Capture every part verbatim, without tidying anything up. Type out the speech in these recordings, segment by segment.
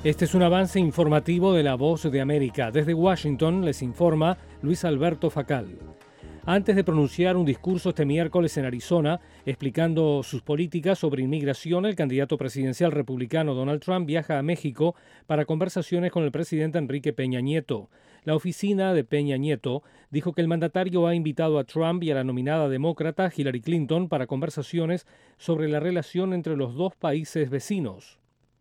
Este es un avance informativo de La Voz de América. Desde Washington les informa Luis Alberto Facal. Antes de pronunciar un discurso este miércoles en Arizona, explicando sus políticas sobre inmigración, el candidato presidencial republicano Donald Trump viaja a México para conversaciones con el presidente Enrique Peña Nieto. La oficina de Peña Nieto dijo que el mandatario ha invitado a Trump y a la nominada demócrata Hillary Clinton para conversaciones sobre la relación entre los dos países vecinos.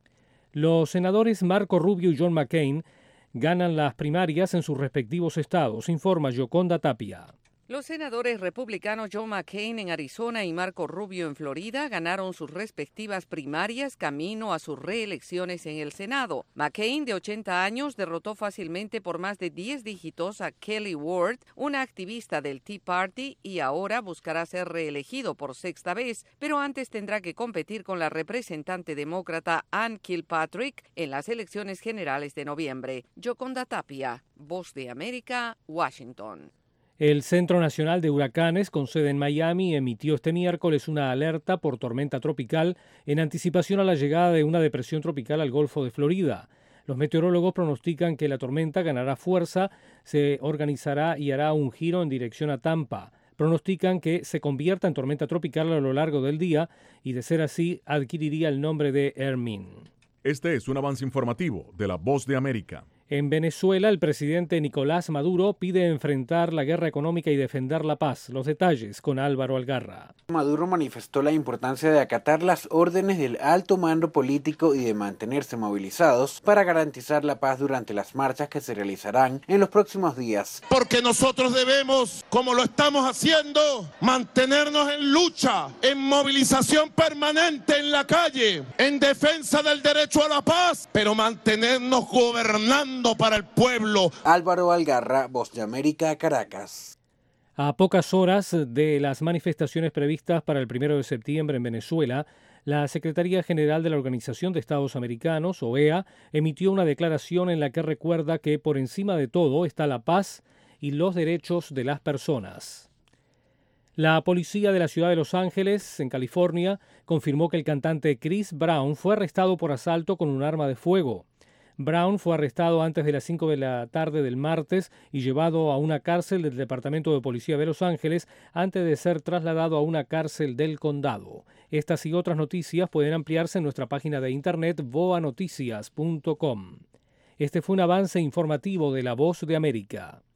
Los senadores Marco Rubio y John McCain ganan las primarias en sus respectivos estados, informa Yoconda Tapia. Los senadores republicanos John McCain en Arizona y Marco Rubio en Florida ganaron sus respectivas primarias camino a sus reelecciones en el Senado. McCain, de ochenta años, derrotó fácilmente por más de diez dígitos a Kelly Ward, una activista del Tea Party, y ahora buscará ser reelegido por sexta vez, pero antes tendrá que competir con la representante demócrata Ann Kilpatrick en las elecciones generales de noviembre. Yoconda Tapia, Voz de América, Washington. El Centro Nacional de Huracanes, con sede en Miami, emitió este miércoles una alerta por tormenta tropical en anticipación a la llegada de una depresión tropical al Golfo de Florida. Los meteorólogos pronostican que la tormenta ganará fuerza, se organizará y hará un giro en dirección a Tampa. Pronostican que se convierta en tormenta tropical a lo largo del día y, de ser así, adquiriría el nombre de Hermine. Este es un avance informativo de La Voz de América. En Venezuela, el presidente Nicolás Maduro pide enfrentar la guerra económica y defender la paz. Los detalles con Álvaro Algarra. Maduro manifestó la importancia de acatar las órdenes del alto mando político y de mantenerse movilizados para garantizar la paz durante las marchas que se realizarán en los próximos días. Porque nosotros debemos, como lo estamos haciendo, mantenernos en lucha, en movilización permanente en la calle, en defensa del derecho a la paz, pero mantenernos gobernando para el pueblo. Álvaro Algarra, Voz de América, Caracas. A pocas horas de las manifestaciones previstas para el primero de septiembre en Venezuela, la Secretaría General de la Organización de Estados Americanos, O E A, emitió una declaración en la que recuerda que por encima de todo está la paz y los derechos de las personas. La policía de la ciudad de Los Ángeles, en California, confirmó que el cantante Chris Brown fue arrestado por asalto con un arma de fuego. Brown fue arrestado antes de las cinco de la tarde del martes y llevado a una cárcel del Departamento de Policía de Los Ángeles antes de ser trasladado a una cárcel del condado. Estas y otras noticias pueden ampliarse en nuestra página de internet voa noticias punto com. Este fue un avance informativo de La Voz de América.